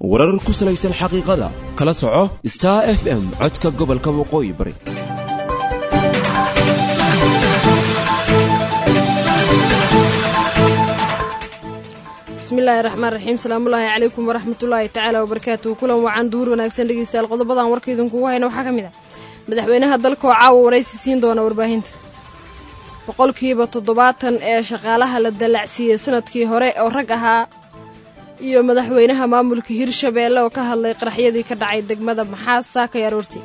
warar ku salaysan xaqiiqada kala soco Star FM codka gobolka waqooyi bari. bismillaahi raxmaani raxiim salaamullaahi calaykum waraxmatullaahi tacaala wabarakaatuhu kulan wacan duhur wanaagsan dhegeystayaal qodobadan warkaydan kugu hayna waxaa ka mid ah madaxweynaha dalka oo caawa waraysi siin doona warbaahinta 70% ee shaqaalaha la dalacsiiyey sanadkii hore oo rag ahaa iyo madaxweynaha maamulka Hirshabeelle oo ka hadlay qaraxyadii ka dhacay degmada Maxaas saakay aroortii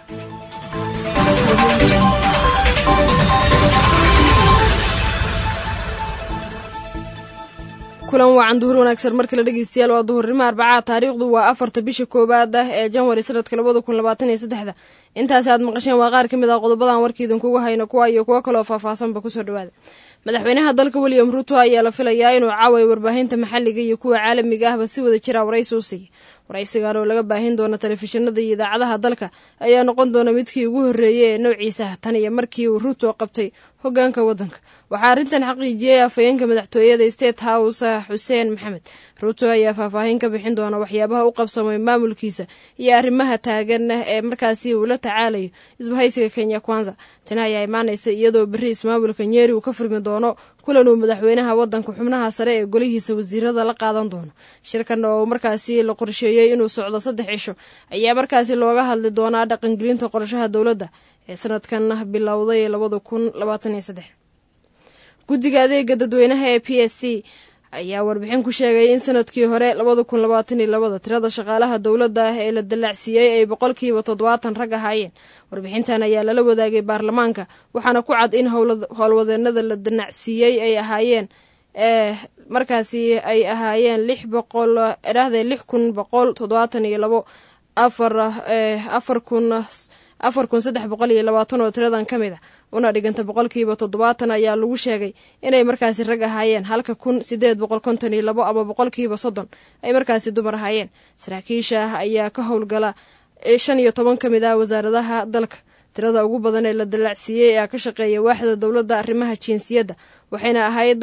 kulan wacan duhur wanaagsan markale dhageystayaal waa duhurnimo Arbacada taariikhdu waa 4 bisha koobaad ee January sanadka 2023 intaas aad maqasheen waa qaar kamid ah qodobadan warkiidan kugu hayno kuwa iyo kuwa kale oo faahfaahsanba ku soo dhawaada madaxweynaha dalka William Ruto ayaa la filayaa inuu caawiyo warbaahinta maxalliga iyo kuwa caalamiga ahba si wada jira waraysi u siiyo waraysigan oo laga baahin doono telefishinada iyo idaacadaha dalka ayaa noqon doona midkii ugu horeeyay ee noociisa tan iyo markii uu Ruto qabtay hoggaanka wadanka waxaa arintan xaqiijiyay afayeenka madaxtooyada State House Hussein Mohamed Ruto ayaa faahfaahin ka bixin doona waxyaabaha uu qabsamay maamulkiisa iyo arrimaha taagan ee markaasi uu la tacaalayo isbahaysiga Kenya Kwanza tan ayaa imaanaysa iyadoo bari ismaamulka Nyeri uu ka furmi doono kulan uu madaxweynaha wadanka xubnaha sare ee golihiisa wasiirada la qaadan doono shirkan oo markaasi la qorsheeyay inuu socdo 3 cisho ayaa markaasi looga hadli doonaa dhaqangelinta qorshaha dawladda ee sanadkan bilowday 2023 guddiga adeega dadweynaha ee PSC ayaa warbixin ku sheegay in sanadkii hore 2022 tirada shaqaalaha dawladda ee la dalacsiiyay ay 70% rag ahaayeen warbixintan ayaa lala wadaagay baarlamaanka waxaana ku cad in howlwadeenada la dalacsiiyay ay ahaayeen markaasi ay ahaayeen 6172 4,320 oo tiradan ka mid ah una dhiganta 70% ayaa lagu sheegay inay markaasi rag ahaayeen halka 1852 ama 30% ay markaasi dumar ahaayeen saraakiisha ayaa ka howlgala 15 ka mid ah wasaaradaha dalka tirada ugu badan ee la dalacsiiyay ayaa ka shaqeeya waaxda dawladda arrimaha jinsiyadda waxayna ahayd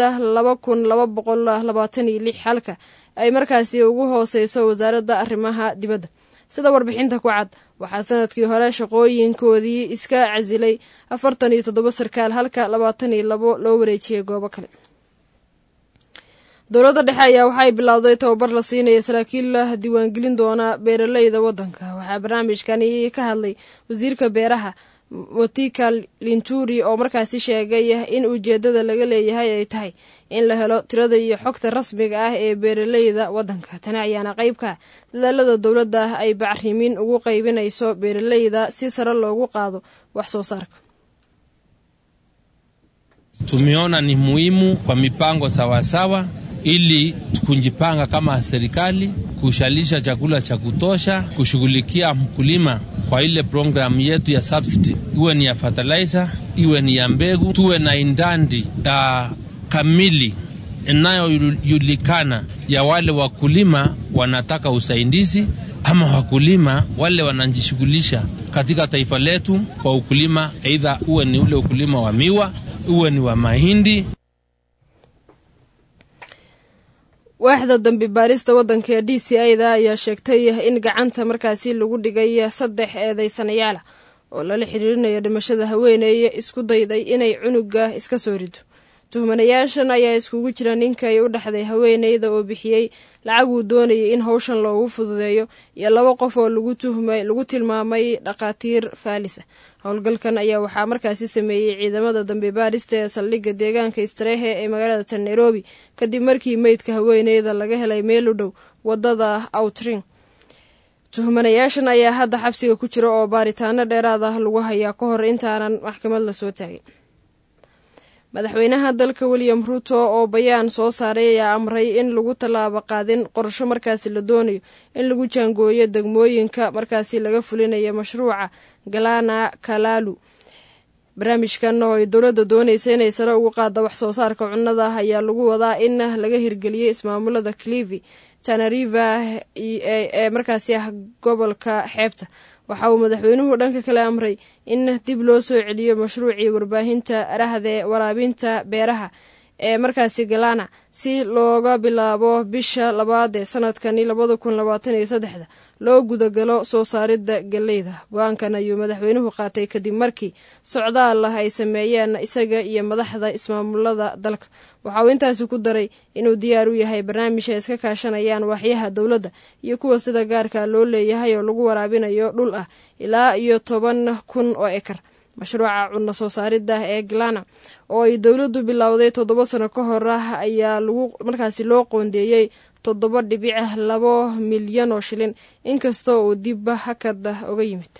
2226 halka ay markaasi ugu hooseyso wasaaradda arrimaha dibadda sida warbixinta ku cad waxaa sanadkii hore shaqooyinkoodii iska casilay 47 sarkaal halka 22 loo wareejiyay goobo kale dowladda dhexe ayaa waxay bilowday tababar la siinayo saraakiil la diiwaangelin doona beeralayda wadanka waxaa barnaamijkani ka hadlay wasiirka beeraha Motika Linturi oo markaasi sheegay in ujeedada laga leeyahay ay tahay in la helo tirada iyo xogta rasmiga ah ee beeralayda wadanka tan ayaana qaybka dadaalada dawladda ay bacrimin ugu qaybinayso beeralayda si sare loogu qaado wax soo saarka tumeona ni muhimu kwa mipango sawasawa ili kujipanga kama serikali kushalisha chakula cha kutosha kushughulikia mkulima kwa ile program yetu ya subsidy iwe ni ya fertilizer iwe ni ya mbegu tuwe na indandi kamili inayojulikana ya wale wakulima wanataka usaidizi ama wakulima wale wanajishughulisha katika taifa letu kwa ukulima aidha uwe ni ule ukulima wa miwa uwe ni wa mahindi waaxda dambi baarista wadanka DCI-da ayaa sheegtay in gacanta markaasi lagu dhigay 3 eedeysanayaal oo lala xiriirinayo dhimashada haweeney isku dayday inay cunuga iska soo rido tuhmanayaashan ayaa iskugu jira ninka ay u dhaxday haweeneyda oo bixiyay lacag uu doonayay in hawshan loogu fududeeyo iyo 2 qof oo lagu tilmaamay dhaqaatiir faalisa howlgalkan ayaa waxaa markaasi sameeyay ciidamada dambi baarista ee saldhigga deegaanka Istrehe ee magaalada Nairobi kadib markii meydka haweeneyda laga helay meel u dhow wadada Outring tuhmanayaashan ayaa hadda xabsiga ku jira oo baaritaano dheeraad ah lagu hayaa ka hor intaanan maxkamad la soo taagin madaxweynaha dalka William Ruto oo bayaan soo saaray ayaa amray in lagu talaabo qaadin qorshe markaasi la doonayo in lagu jaangooyo degmooyinka markaasi laga fulinayo mashruuca Galana Kalalu barnaamijkan oo ay dawladda doonaysa inay sare ugu qaado wax soo saarka cunnada ayaa lagu wadaa in laga hirgeliyo ismaamulada Kilifi Tana River ee markaasi ah gobolka xeebta waxa uu madaxweynuhu dhanka kale amray in dib loo soo celiyo mashruucii warbaahinta arahde waraabinta beeraha ee markaasi galana si looga bilaabo bisha labaad ee sanadkani 2023 loo gudagalo soo saaridda galeyda. go-aankan ayuu madaxweynuhu qaatay kadib markii socdaal ay sameeyeen isaga iyo madaxda ismaamulada dalka. waxa uu intaasi ku daray inuu diyaar u yahay barnaamij ay iska kaashanayaan waaxyaha dowladda iyo kuwa sida gaarka loo leeyahay oo lagu waraabinayo dhul ah ilaa iyo 10,000 oo ekar. mashruuca cunno soo saaridda ee galana oo ay dowladdu bilowday 7 sano ka hor ayaa markaasi loo qoondeeyey 7.2 milyan oo shilin, inkastoo uu dib hakad uga yimid.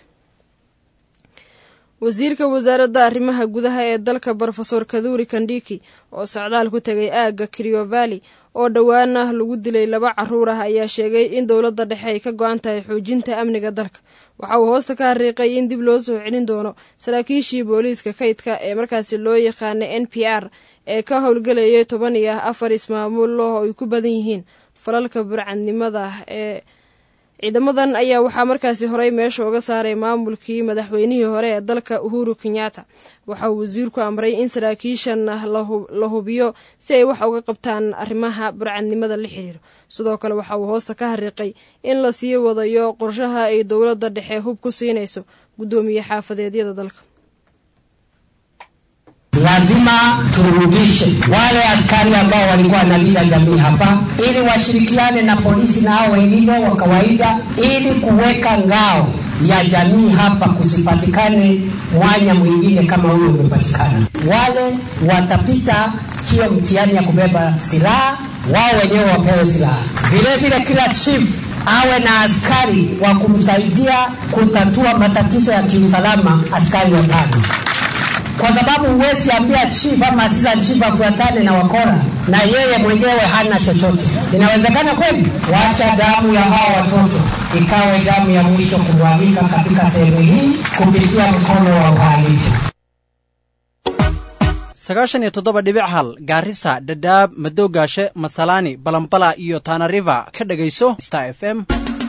wasiirka wasaaradda arrimaha gudaha ee dalka Professor Kaduri Kandiki oo socdaal ku tagay aagga Kerio Valley oo dhawaana lagu dilay 2 carruur ah ayaa sheegay in dowladda dhexe ay ka go'an tahay xoojinta amniga dalka. waxa uu hoosta ka xariiqay in dib loo soo celin doono saraakiishii booliiska kaydka ee markaasi loo yaqaanay NPR ee ka howlgalayay 14 ismaamul oo ay ku badan yihiin falalka burcadnimada ee ciidamadan ayaa waxaa markaasi horey meesha uga saaray maamulkii madaxweynihii hore ee dalka Uhuru Kenyatta. waxa uu wasiirku amray in saraakiishan la hubiyo si ay wax uga qabtaan arrimaha burcadnimada la xiriiro. sidoo kale waxa uu hoosta ka xariiqay in la sii wadayo qorshaha ay dowladda dhexe hub ku siinayso gudoomiye xaafadeedyada dalka. Lazima turudishe wale askari ambao walikuwa wanalinda jamii hapa ili washirikiane na polisi na hao wengine wa kawaida ili kuweka ngao ya jamii hapa, kusipatikane mwanya mwingine kama huyo umepatikana. Wale watapita hiyo mtihani ya kubeba silaha, wao wenyewe wapewe silaha. Vile vile kila chief awe na askari wa kumsaidia kutatua matatizo ya kiusalama, askari 5. Kwa sababu huwezi ambia chief ama assistant chief afuatane na wakora na yeye mwenyewe hana chochote. Inawezekana kweli? Wacha damu ya hao watoto ikawe damu ya mwisho kumwagika katika sehemu hii kupitia mkono wa uhalifu. 97.1 Garissa, Dadaab, Madoogaashe, Masalani, Balambala iyo Tana River ka dhageyso Star FM.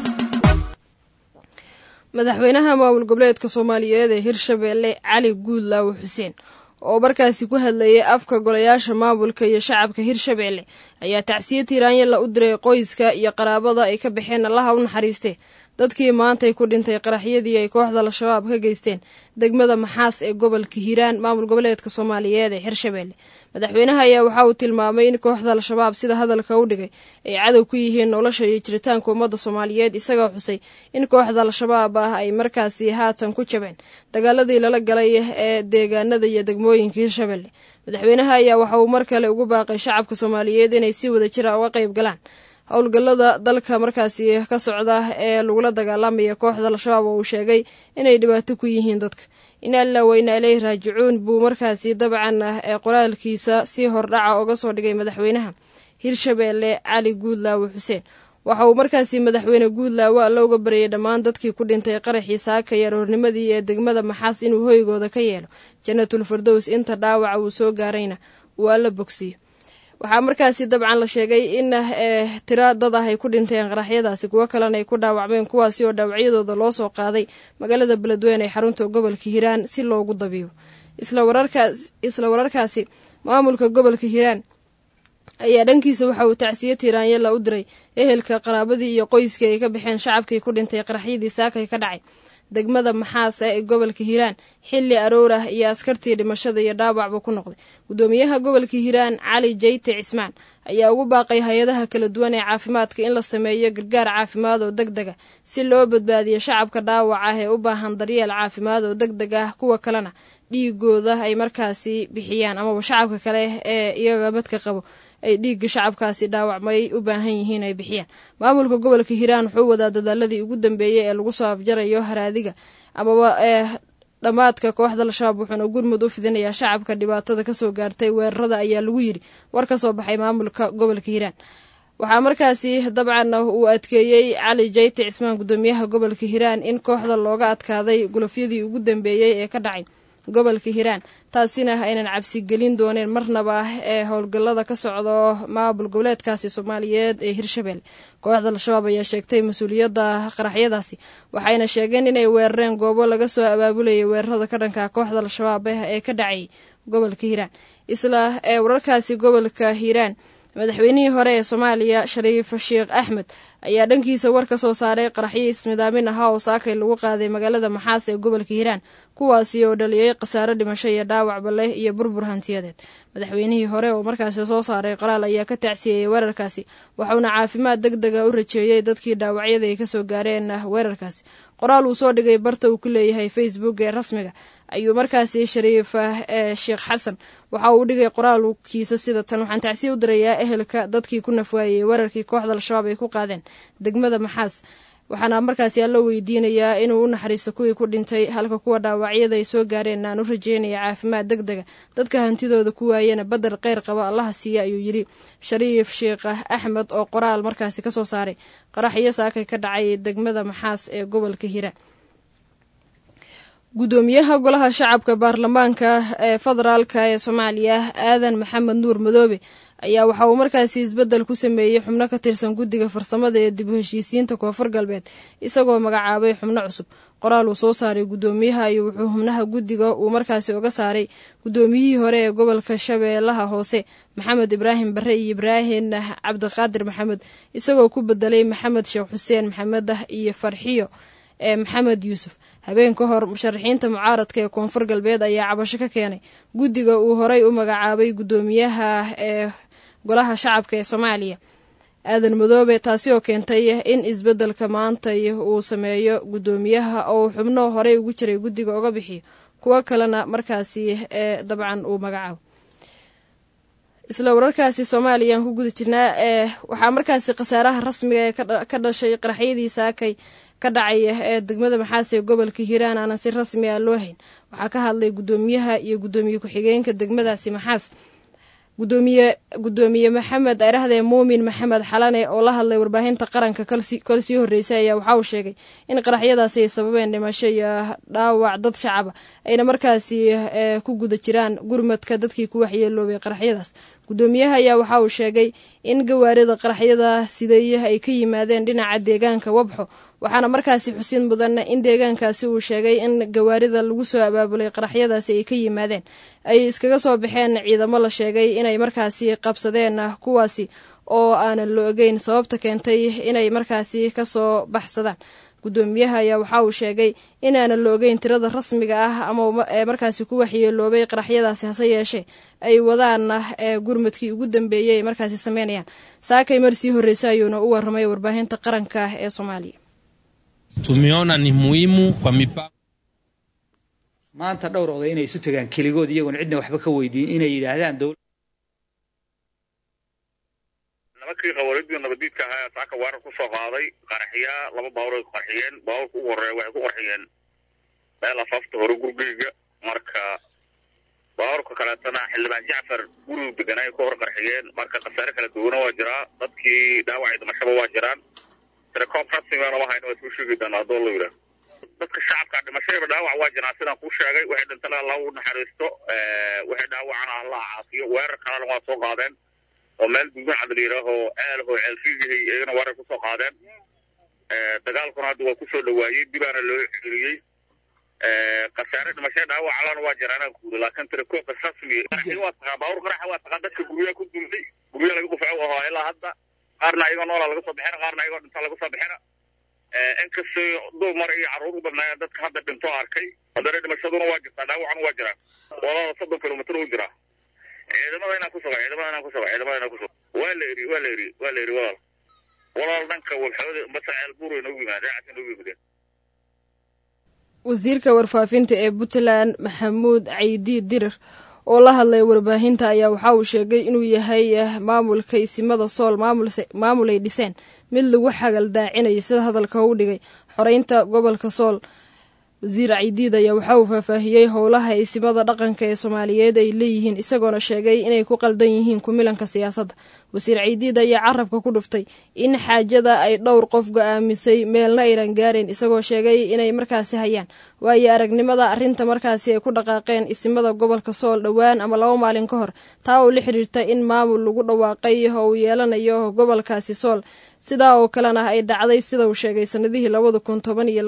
madaxweynaha maamul goboleedka Soomaaliyeed ee Hirshabelle Cali Guudlaaw Xuseen oo markaasi ku hadlayay afka golayaasha maamulka iyo shacabka Hirshabelle ayaa tacsiye tiiraanyada u diray qoyska iyo qaraabada ay ka baxeen Allaha u naxariistay dadkii maanta ay ku dhintay qaraxyadii ay kooxda al-shabaab ka geysteen degmada Maxaas ee gobolka Hiiraan maamul goboleedka Soomaaliyeed ee Hirshabelle. madaxweynaha ayaa waxa uu tilmaamay in kooxda al-shabaab sida hadalka u dhigay ay cadow ku yihiin nolosha iyo jiritaanka ummadda Soomaaliyeed, isagoo xusay in kooxda al-shabaab ay markaasi haatan ku jabeen dagaaladii lala galay ee deegaanada iyo degmooyinka Hirshabelle. madaxweynaha ayaa waxa uu mar kale ugu baaqay shacabka Soomaaliyeed inay si wada jir ah uga qayb galaan howlgallada dalka markaasi ka socda ee lagula dagaalamaya kooxda al-shabaab oo uu sheegay inay dhibaato ku yihiin dadka. in alla weyna ilay raajicuun buu markaasi dabcan ee qoraalkiisa si hordhaca uga soo dhigay madaxweynaha Hirshabelle Cali Guudlaaw Xuseen. waxa uu markaasi madaxweyne Guudlaaw looga bareeyay dhammaan dadkii ku dhintay qaraxii saaka iyo roornimadii ee degmada Maxaas inuu hoygooda ka yeelo Jannatul Firdaws, inta dhaawac uu soo gaarayna waa la bogsiyo. waxaa markaasi dabcan la sheegay in tira dad ay ku dhinteen qaraxyadaasi, kuwa kalena ay ku dhaawacmeen, kuwaasi oo dhaawacyadooda loo soo qaaday magaalada Beledweyne ee xarunta gobolka Hiiraan si loogu dabiibo. isla wararkaasi maamulka gobolka Hiiraan ayaa dhankiisa waxa uu tacsiye tiiraanyada u diray ehelka qaraabadii iyo qoyska ay ka baxeen shacabkii ku dhintay qaraxyadii saaka ka dhacay degmada Maxaas ee gobolka Hiiraan xilli aroorah iyo askartii dhimashada iyo dhaawacba ku noqday. gudoomiyaha gobolka Hiiraan Cali Jeyte Cismaan ayaa ugu baaqay hay'adaha kala duwan ee caafimaadka in la sameeyo gargaar caafimaad oo degdeg ah si loo badbaadiyo shacabka dhaawaca ah ee u baahan daryeel caafimaad oo degdeg ah, kuwa kalena dhiigooda ay markaasi bixiyaan ama shacabka kale ee iyaga badka qabo ay dhiigga shacabkaasi dhaawacmay u baahan yihiin ay bixiyaan. maamulka gobolka Hiiraan wuxuu wadaa dadaaladii ugu dambeeyay ee lagu soo afjarayo haraadiga amaba dhamaadka kooxda al-shabaab, wuxuuna gurmud u fidinayaa shacabka dhibaatada ka soo gaartay weerarada ayaa lagu yiri war ka soo baxay maamulka gobolka Hiiraan. waxaa markaasi dabcan uu adkeeyay Cali Jeyte Cismaan gudoomiyaha gobolka Hiiraan in kooxda looga adkaaday gulafyadii ugu dambeeyay ee ka dhacay gobolka Hiiraan, taasina aynan cabsi gelin dooneen marnaba ee howlgallada ka socdo maamul goboleedkaasi Soomaaliyeed ee Hirshabelle. kooxda al-shabaab ayaa sheegtay mas'uuliyadda qaraxyadaasi, waxayna sheegeen inay weerareen goobo laga soo abaabulayay weerarada ka dhanka kooxda al-shabaab ee ka dhacay gobolka hiiraan. isla wararkaasi gobolka hiiraan, madaxweynihii hore ee Soomaaliya Shariif Sheekh Axmed ayaa dhankiisa war ka soo saaray qaraxyo ismidaamin ah oo saakay lagu qaaday magaalada Maxaas ee gobolka Hiiraan, kuwaasi oo dhaliyay khasaare dhimasho iyo dhaawac bale iyo burbur hantiyadeed. madaxweynihii hore oo markaasi soo saaray qoraal ayaa ka tacsiyay weerarkaasi, waxaana caafimaad degdeg ah u rajeeyay dadkii dhaawacyada ay ka soo gaareen weerarkaasi. qoraal uu soo dhigay barta uu ku leeyahay Facebook ee rasmiga ayuu markaasi Shariif Sheekh Xasan waxa uu dhigay qoraalkiisa sida tan: waxaan tacsiye u dirayaa ehelka dadkii ku nafwaayay weerarkii kooxda Al-Shabaab ay ku qaadeen degmada Maxaas, waxaana markaasi la weydiinayaa inuu u naxariisto kuwii ku dhintay, halka kuwa dhaawacyada ay soo gaareen aan u rajeynaya caafimaad degdeg. dadka hantidooda ku waayeen badar kheyr qaba Allah siiya ayuu yiri Shariif Sheekh Axmed oo qoraal markaasi ka soo saaray qaraxyo saakay ka dhacay degmada Maxaas ee gobolka Hiiraan. gudoomiyaha golaha shacabka baarlamaanka ee federaalka ee Soomaaliya Aadan Maxamed Nuur Madoobe ayaa waxa uu markaasi isbedel ku sameeyay xubno ka tirsan guddiga farsamada ee dib u heshiisiinta Koonfur Galbeed, isagoo magacaabay xubno cusub. qoraal uu soo saaray gudoomiyaha ayuu wuxuu xubnaha guddiga uu markaasi uga saaray gudoomiyihii hore ee gobolka Shabeellaha Hoose Maxamed Ibraahim Barre iyo Ibraahim Cabdiqaadir Maxamed, isagoo ku bedelay Maxamed Sheekh Xuseen Maxamed iyo Farxiyo Maxamed Yuusuf. habeen ka hor musharaxiinta mucaaradka ee Koonfur Galbeed ayaa cabasho ka keenay guddiga uu horay u magacaabay gudoomiyaha ee golaha shacabka ee Soomaaliya Aadan Madoobe, taasi oo keentay in isbedelka maanta uu sameeyo gudoomiyaha oo xubno horay ugu jiray guddiga uga bixiyo kuwa kalena markaasi dabcan uu magacaabo. isla wararkaasi Soomaaliya ku guda jirnaa waxaa markaasi khasaaraha rasmiga ee ka dhashay qaraxyadii saakay ka dhacay ee degmada Maxaas ee gobolka Hiiraan aan si rasmi ah loo hayn. waxaa ka hadlay gudoomiyaha iyo gudoomiye ku-xigeenka degmadaasi Maxaas. gudoomiye Maxamed Arahdee Muumin Maxamed Xalane oo la hadlay warbaahinta qaranka kalsii horeysay ayaa waxa uu sheegay in qaraxyadaasi ay sababeen dhimasho iyo dhaawac dad shacab ah, ayna markaasi ku guda jiraan gurmadka dadkii ku waxyeeloobay qaraxyadaas. gudoomiyaha ayaa waxa uu sheegay in gawaarida qaraxyada siday ay ka yimaadeen dhinaca deegaanka Wabxo, waxaana markaasi xusin mudan in deegaankaasi uu sheegay in gawaarida lagu soo abaabulay qaraxyadaasi ay ka yimaadeen ay iskaga soo baxeen ciidamo la sheegay inay markaasi qabsadeen, kuwaasi oo aanan la ogeyn sababta keentay inay markaasi ka soo baxsadaan. gudoomiyaha ayaa waxa uu sheegay inaanan la ogeyn tirada rasmiga ah ama markaasi ku waxyeeloobay qaraxyadaasi, hase yeeshee ay wadaan gurmadkii ugu dambeeyay markaasi sameynayaan. saakay marsii horeysay ayuuna u warramay warbaahinta qaranka ee Soomaaliya. tumeona ni muhimu kwa mipango maanta dhowr oday inay isu tagaan keligood iyagoon cidna waxba ka weydiin inay yiraahdaan dawladda nabadkii qawaariidii nabadiidka ahaa saaka warar ku soo qaaday qaraxiya laba baawar ay qarxiyeen. baawrku ugu horeeya waxay ku qarxiyeen meel afaafta hore gurigeyga, marka baawrka kaleetana xildhibaan Jacfar guriga deganay ku hor qarxiyeen. marka khasaare kala duwan waa jiraa, dadkii dhaawacay dhimashaba waa jiraan. telekom rasmiga waa hayno isku sheegi doonaa doolo yira dadka shacabka dhimashada dhaawac waa jiraan sidaan ku sheegay. waxay dhintaan Allah u naxariisto, waxay dhaawacana Allah caafiyo. weerar kale waa soo qaadeen oo meel gudaha cadliiraho aalho ceelfiigay ayna warar ku soo qaadeen. dagaalkuna hadda waa ku soo dhawaayay, dibaana loo xiriyay. khasaare dhimashada dhaawac alana waa jiraan guud, laakiin telekom rasmi waa baawr qaraxa waa dadka guriga ku dumay, guriga lagu qufay oo ilaa hadda qaarna iyaga nool laga soo bixin, qaarna iyaga dhinta laga soo bixin. inkastoo dumar iyo carruur u badnaa dadka hadda dhinto arkay, haddana dhimashaduna waa jirtaa, dhaawacna waa jiraa. walaa 30 kilomitir u jiraa. ciidamada inaan ku soo waa la eri walaal dhanka walxooda mas'aal buuro inuu yimaado aad inuu yimaado. wasiirka warfaafinta ee Puntland Maxamuud Caydi Dirir oo la hadlay warbaahinta ayaa waxa uu sheegay inuu yahay maamulka isimada Sool maamul ay dhiseen mid lagu xagal daacinayo sida hadalka uu dhigay xoreynta gobolka Sool. wasiir Caydi ayaa waxa uu faahfaahiyay howlaha isimada dhaqanka ee Soomaaliyeed ay leeyihiin, isagoona sheegay inay ku qaldan yihiin ku milanka siyaasadda. wasiir Caydi ayaa carabka ku dhuftay in xaajada ay dhowr qof go'aamisay meelna aynan gaareen, isagoo sheegay inay markaasi hayaan waayo aragnimada arrinta markaasi ay ku dhaqaaqeen isimada gobolka Sool dhowaan ama 2 maalin ka hor, taa oo la xiriirta in maamul lagu dhawaaqay oo uu yeelanayo gobolkaasi Sool sidaa oo kalena ay dhacday sida uu sheegay sanadihii 2010 iyo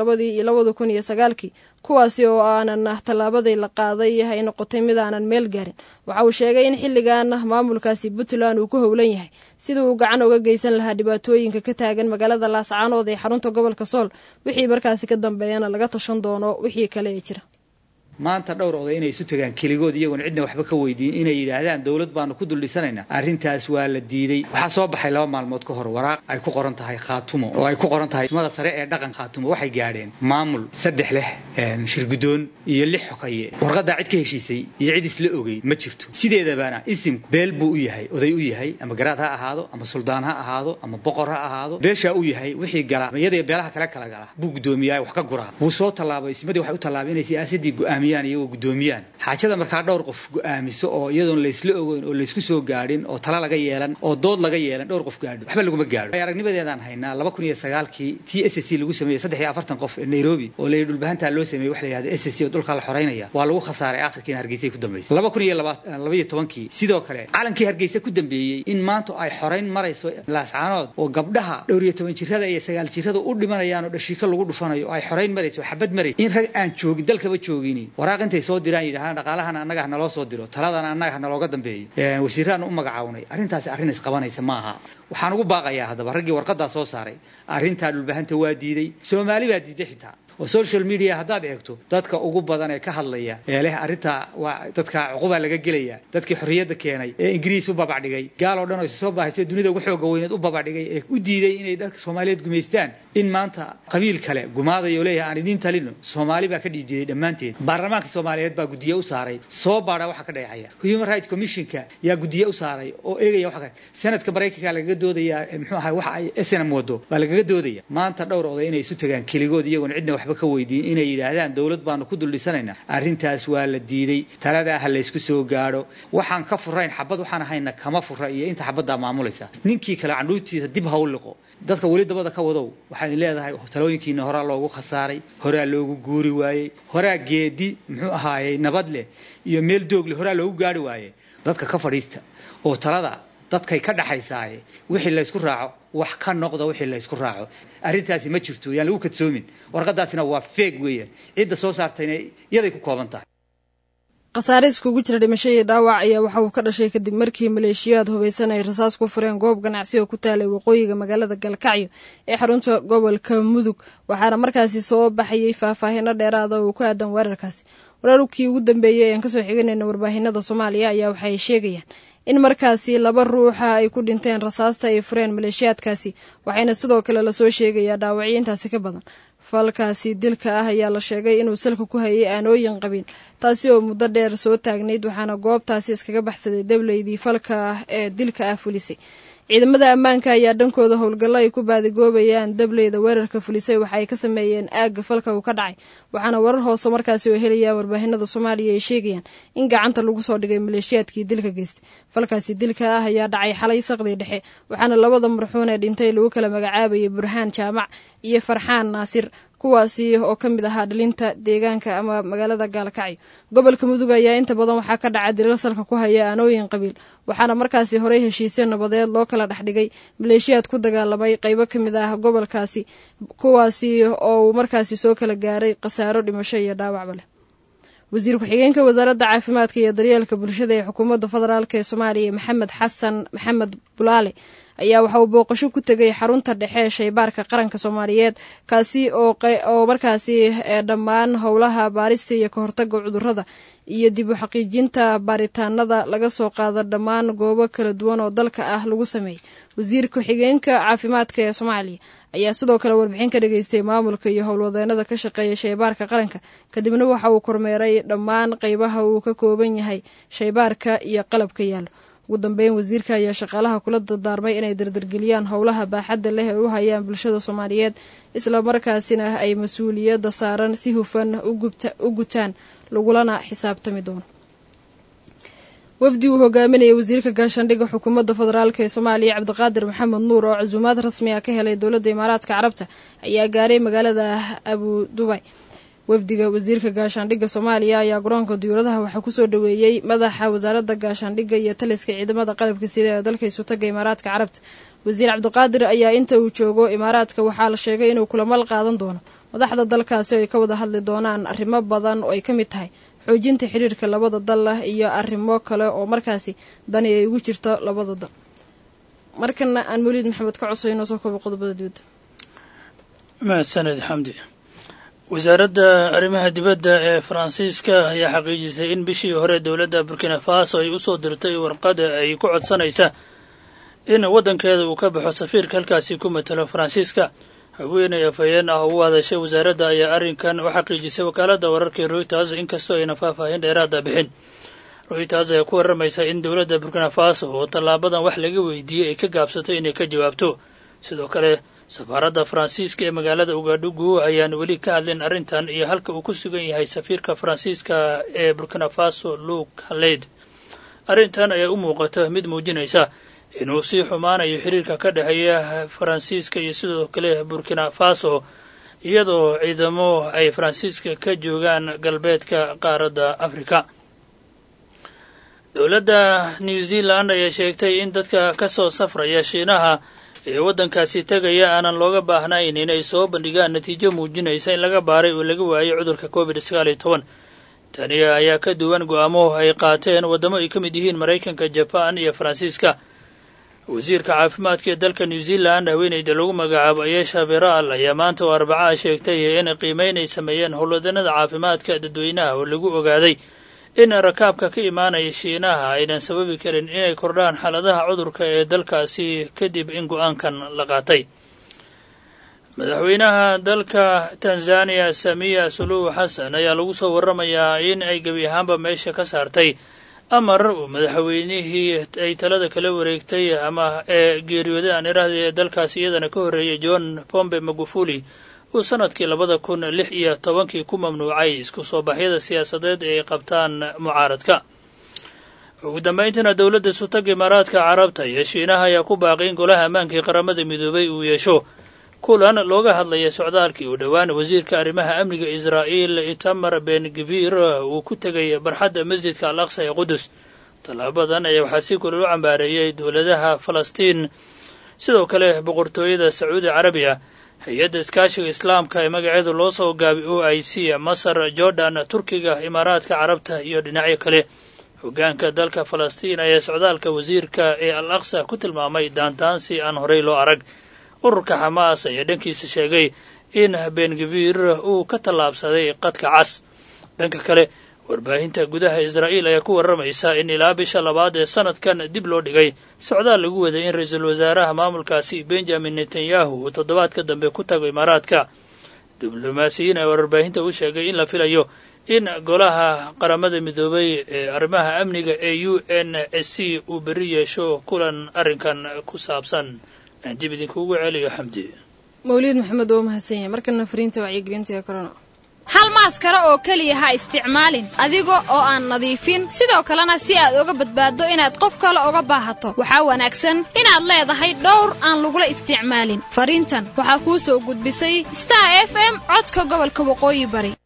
2019 kuwaasi oo aanan tallaabadii la qaaday ay noqotay mid aanan meel gaarin. Waxa uu sheegay in xilligan maamulkaasi Puntland uu ku howlan yahay sidii uu gacan uga geysan lahaa dhibaatooyinka ka taagan magaalada Laascaanood ee xarunta gobolka Sool wixii markaasi ka dambeeyana laga tashan doono wixii kale ee jira. maanta dhowr oday inay isu tagaan keligood iyagoon cidna waxba ka weydiin inay yiraahdaan dawlad baanu ku duldhisanaynaa arrintaas waa la diiday. waxaa soo baxay 2 maalmood ka hor waraaq ay ku qoran tahay Khaatumo oo ay ku qoran tahay mada sare ee dhaqan Khaatumo waxay gaadheen maamul 3 leh shirgudoon iyo 6 xokaye. warqada cid ka heshiisay iyo cid isla ogay ma jirto. sideedabana isim beel buu u yahay oday u yahay ama garaad ha ahaado ama suldaan ha ahaado ama boqor ha ahaado beesha u yahay wixii gala iyada beelaha kala gala buu gudoomiyaa wax ka guraa buu soo tallaabay ismadii waxay u tallaabeen siyaasadii go'aamiyaan iyo gudoomiyaan xaajada markaa dhowr qof go'aamiso oo iyadoon la isla ogeyn oo la isku soo gaadhin oo tala laga yeelan oo dood laga yeelan dhowr qof gaadho waxba lagu ma gaadho. aragnimadeedaan haynaa 2009kii TSC lagu sameeyay 43 qof ee Nairobi oo la dhulbahantaa loo sameeyay wax la yiraahdo SSC oo dhulka la xoreynaya waa lagu khasaaray aakhirkiina Hargeysa ku dambeysay 2012kii sidoo kale calankii Hargeysa ku dambeeyay in maanta ay xoreyn marayso Laascaanood oo gabdhaha 12 jirada iyo 9 jirada u dhimanayaan oo dhashiika lagu dhufanayo ay xoreyn marayso xabad marayso in rag aan joogin dalkaba joogin waraaqintay soo diraan yidhaahdan dhaqaalahan annaga naloo soo diro taladana annaga nalooga dambeeyo wasiiraan u magacawnay arrintaas arrin is qabanaysa maaha. waxaan ugu baaqayaa hadaba raggii warqada soo saaray arrinta dhulbahanta waa diiday Soomaali baa diiday xitaa oo social media hadaad eegto dadka ugu badan ee ka hadlaya ee leh arrinta waa dadka cuquba laga gelaya dadkii xorriyada keenay ee Ingiriis u babacdigay gaal oo dhan oo soo baahisay dunida ugu xoog weyneed u babacdigay ee u diiday inay dadka Soomaaliyeed gumeystaan in maanta qabiil kale gumaadayo leeyahay aan idin talino Soomaali baa ka dhiibay dhamaanteed. baarlamaanka Soomaaliyeed baa gudiye u saaray soo baara waxa ka dhacaya Human Rights Commission-ka yaa gudiye u saaray oo eegaya waxa sanadka Mareykanka laga doodaya muxuu ahaa waxa ay SNM wado baa laga doodaya. maanta dhowr oday inay isu tagaan keligood iyagoon cidna waxba ka weydiin inay yiraahdaan dawlad baanu ku duldhisanaynaa arrintaas waa la diiday. talada ah la isku soo gaaro waxaan ka furayn xabad waxaan ahayna kama fura iyo inta xabada maamulaysa ninkii kale candhuutiisa dib ha u liqo dadka wali dabada ka wadow waxaan leedahay talooyinkiina hore loogu khasaaray hore loogu guuri waayay hore geedi muxuu ahaayay nabad leh iyo meel doog leh hore loogu gaari waayay dadka ka fadhiista oo talada dadkay ka dhaxaysaay wixii la isku raaco wax ka noqdo wixii la isku raaco arrintaasi ma jirto yaan lagu kadsoomin warqadaasina waa fake weeyaan cidda soo saartayna iyaday ku kooban tahay. qasaare iskugu jira dhimasho iyo dhaawac ayaa waxa uu ka dhashay kadib markii maleeshiyaad hubeysan ay rasaas ku fureen goob ganacsi oo ku taalay waqooyiga magaalada Galkacyo ee xarunta gobolka Mudug waxaana markaasi soo baxayay faahfaahin dheeraad ah oo ku aadan weerarkaasi. wararkii ugu dambeeyay ee ka soo xiganayna warbaahinada Soomaaliya ayaa waxay sheegayaan in markaasi 2 ruux ay ku dhinteen rasaasta ay fureen maleeshiyaadkaasi waxayna sidoo kale la soo sheegayaa dhaawacyo ka badan. falkaasi dilka ah ayaa la sheegay inuu salka ku hayay aanooyin qabin taasi oo muddo dheer soo taagnayd waxaana goobtaasi iskaga baxsaday dawladeedii falka ah ee dilka ah fulisay. ciidamada ammaanka ayaa dhankooda howlgallo ay ku baadigoobayaan dableyda weerarka fulisay waxa ay ka sameeyeen aagga falka uu ka dhacay waxaana warar hoose markaasi oo helaya warbaahinada Soomaaliya ay sheegayaan in gacanta lagu soo dhigay maleeshiyaadkii dilka geystay. falkaasi dilka ah ayaa dhacay xalay saqdi dhexe waxaana labada marxuun ee dhintay lagu kala magacaabayay Burhaan Jaamac iyo Farxaan Naasir kuwaasi oo ka mid ahaa dhalinta deegaanka ama magaalada Galkacyo. gobolka Mudug ayaa inta badan waxaa ka dhacay dilal salka ku haya aanooyin qabiil waxaana markaasi hore heshiisyo nabadeed loo kala dhaxdhigay maleeshiyaad ku dagaalamay qaybo ka mid ah gobolkaasi kuwaasi oo markaasi soo kala gaaray qasaaro dhimasho iyo dhaawac leh. wasiir ku-xigeenka wasaaradda caafimaadka iyo daryeelka bulshada ee xukuumadda federaalka ee Soomaaliya Maxamed Xasan Maxamed Bulaale ayaa waxa uu booqasho ku tagay xarunta dhexe ee shaybaarka qaranka Soomaaliyeed kaasi oo markaasi dhammaan howlaha baarista iyo ka hortagga cudurrada iyo dib u xaqiijinta baaritaanada laga soo qaado dhammaan goobo kala duwan oo dalka ah lagu sameeyay. wasiir ku-xigeenka caafimaadka ee Soomaaliya ayaa sidoo kale warbixin ka dhageystay maamulka iyo howlwadeenada ka shaqeeya shaybaarka qaranka kadibna waxa uu kormeeray dhammaan qaybaha uu ka kooban yahay shaybaarka iyo qalabka yaalo. ugu dambeyn wasiirka ayaa shaqaalaha kula dardaarmay inay dardargeliyaan howlaha baaxadda leh ee u hayaan bulshada Soomaaliyeed isla markaasina ay mas'uuliyadda saaran si hufan u gutaan lagulana xisaabtami doono. wafdi uu hogaaminayay wasiirka gaashaandhigga xukuumadda federaalka ee Soomaaliya Cabdiqaadir Maxamed Nuur oo casuumaad rasmi ah ka helay dowladda Imaaraadka Carabta ayaa gaaray magaalada Abu Dhabi. wafdiga wasiirka gaashaandhigga Soomaaliya ayaa garoonka diyaaradaha waxa ku soo dhaweeyay madaxa wasaaradda gaashaandhigga iyo taliska ciidamada qalabka sida ee dalka isu tagay Imaaraadka Carabta. wasiir cabdiqaadir ayaa inta uu joogo imaaraadka waxaa la sheegay inuu kulamo la qaadan doono madaxda dalkaasi oo ay ka wada hadli doonaan arrimo badan oo ay ka mid tahay xoojinta xiriirka labada dal ah iyo arrimo kale oo markaasi dani ay ugu jirto labada dal. markana aan Mawlid Maxamed ka cusub inoo soo koobo qodobada dibadda. mahadsanid xamdi. wasaaradda arrimaha dibadda ee Faransiiska ayaa xaqiijisay in bishii hore dowladda Burkina Faso ay u soo dirtay warqad ay ku codsanaysa in waddankeeda uu ka baxo safiirka halkaasi ku matalo Faransiiska. haweeney afhayeen ah oo u hadashay wasaaradda ayaa arrinkan u xaqiijisay wakaaladda wararka Reuters inkastoo ayna faahfaahin dheeraada bixin. Reuters ayaa ku warramaysa in dowladda Burkina Faso oo tallaabadan wax laga weydiiyey ay ka gaabsatay inay ka jawaabto. sidoo kale safaaradda Faransiiska ee magaalada Ouagadougou ayaan weli ka hadlin arrintan iyo halka uu ku sugan yahay safiirka Faransiiska ee Burkina Faso Luc Haled. arrintan ayaa u muuqata mid muujinaysa inuu sii xumaanayo xiriirka ka dhexeeya Faransiiska iyo sidoo kale Burkina Faso iyadoo ciidamo ay Faransiiska ka joogaan galbeedka qaaradda Afrika. dowladda New Zealand ayaa sheegtay in dadka ka soo safraya Shiinaha ee waddankaasi tagaya aanan looga baahnayn inay soo bandhigaan natiijo muujinaysa in laga baaray oo laga waayay cudurka COVID-19. tani ayaa ka duwan go'aamo ay qaateen waddamo ay ka mid yihiin Maraykanka, Japan iyo Faransiiska. wasiirka caafimaadka ee dalka New Zealand haweeneyda lagu magacaabo Ayesha Beral ayaa maanta oo Arbaca sheegtay in qiimeyn ay sameeyeen howlwadeennada caafimaadka dadweynaha oo lagu ogaaday in rakaabka ka imaanaya Shiinaha aynan sababi karin inay kordhaan xaaladaha cudurka ee dalkaasi kadib in go'aankan la qaatay. madaxweynaha dalka Tanzania Samia Suluhu Hassan ayaa lagu soo warramayaa in ay gebi ahaanba meesha ka saartay amar uu madaxweynihii ay talada kala wareegtay ama ee geeriyooday aan iraahday ee dalkaasi iyadana ka horreeyay John Pombe Magufuli uu sanadkii 2016 ku mamnuucay isku soo baxyada siyaasadeed ee ay qabtaan mucaaradka. ugu dambeyntiina dowladda Sultanka Imaaraadka Carabta iyo Shiinaha ayaa ku baaqay in golaha ammaanka ee qaramada midoobay uu yeesho kulan looga hadlaya socdaalkii uu dhowaan wasiirka arrimaha amniga Israa'iil Itamar Ben-Gvir uu ku tegay barxadda masjidka Al-Aqsa ee Qudus. tallaabadan ayaa waxaa si kulul u cambaareeyay dowladaha Falastiin sidoo kale boqortooyada Sacuudi Carabiya, hay-adda iskaashiga islaamka ee magaceedu loo soo gaabiyo OIC, Masar, Jordan, Turkiga, Imaaraadka Carabta iyo dhinacyo kale. hoggaanka dalka Falastiin ayaa socdaalka wasiirka ee Al-Aqsa ku tilmaamay daantaansi aan horey loo arag. ururka Xamaas ayaa dhankiisa sheegay in Ben-Gvir uu ka tallaabsaday qadka cas. dhanka kale warbaahinta gudaha Israa'iil ayaa ku warramaysa in ilaa bisha labaad ee sanadkan dib loo dhigay socdaal lagu waday in ra'iisul wasaaraha maamulkaasi Benjamin Netanyahu uu toddobaadka dambe ku tago Imaaraadka. diblomaasiyiin ayaa warbaahinta u sheegay in la filayo in golaha qaramada midoobay ee arrimaha amniga ee UNSC uu berri yeesho kulan arrinkan ku saabsan. dib idinkuugu celiyo xamdi. Mawlid Maxamed oo mahadsan yahay. markana fariinta wacyigelinta ee corona. hal maaskaro oo kaliya ha isticmaalin adiga oo aan nadiifin, sidoo kalena si aad uga badbaado inaad qof kale uga baahato waxaa wanaagsan inaad leedahay dhowr aan lagula isticmaalin. fariintan waxaa kuu soo gudbisay Star FM codka gobolka Waqooyi Bari.